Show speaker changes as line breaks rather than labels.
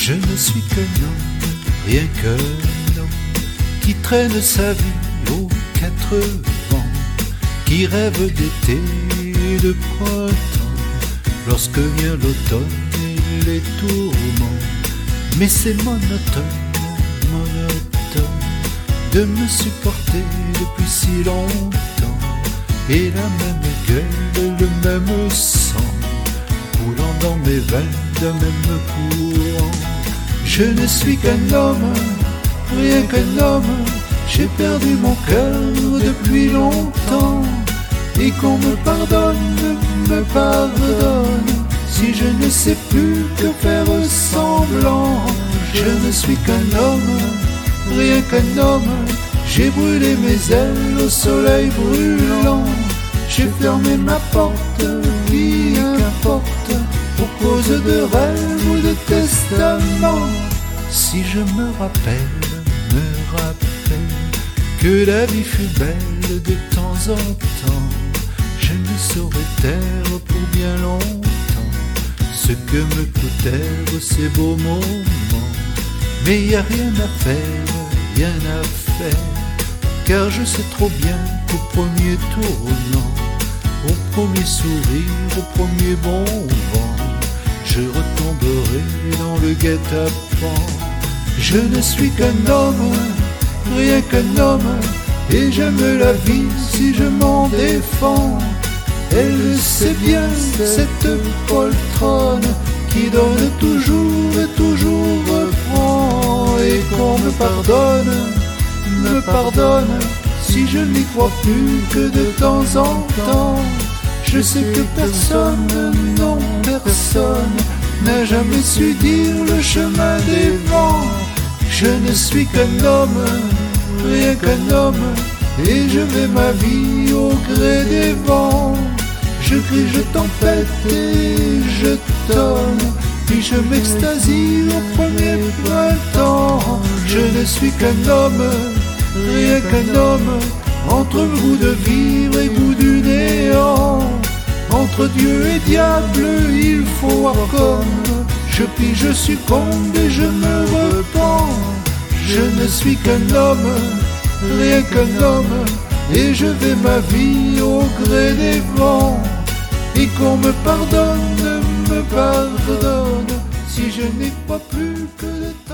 Je ne suis qu'un homme, rien qu'un homme, qui traîne sa vie aux quatre vents, qui rêve d'été et de printemps, lorsque vient l'automne et les tourments. Mais c'est monotone, monotone, de me supporter depuis si longtemps, et la même gueule, le même sang, coulant dans mes veines d'un même courant. Je ne suis qu'un homme, rien qu'un homme, j'ai perdu mon cœur depuis longtemps, et qu'on me pardonne, me pardonne, si je ne sais plus que faire semblant. Je ne suis qu'un homme, rien qu'un homme, j'ai brûlé mes ailes au soleil brûlant, j'ai fermé ma porte, qui qu'importe, pour cause de rêve ou de testament. Si je me rappelle que la vie fut belle de temps en temps, je ne saurais taire pour bien longtemps ce que me coûtèrent ces beaux moments. Mais y a rien à faire, car je sais trop bien qu'au premier tournant, au premier sourire, au premier bon vent, je retomberai dans le guet-apens. Je ne suis qu'un homme, rien qu'un homme, et j'aime la vie si je m'en défends. Elle sait bien, cette poltronne, qui donne toujours et toujours reprend, et qu'on me pardonne, si je n'y crois plus que de temps en temps. Je sais que personne, non personne, n'a jamais su dire le chemin des vents. Je ne suis qu'un homme, rien qu'un homme, et je vais ma vie au gré des vents. Je crie, je tempête et je tonne, puis je m'extasie au premier printemps. Je ne suis qu'un homme, rien qu'un homme, entre le goût de vivre et goût du néant. Entre Dieu et diable, il faut voir comme je plie, je succombe et je me repens. Je ne suis qu'un homme, rien qu'un homme, et je vais ma vie au gré des vents. Et qu'on me pardonne, si je n'y crois plus que de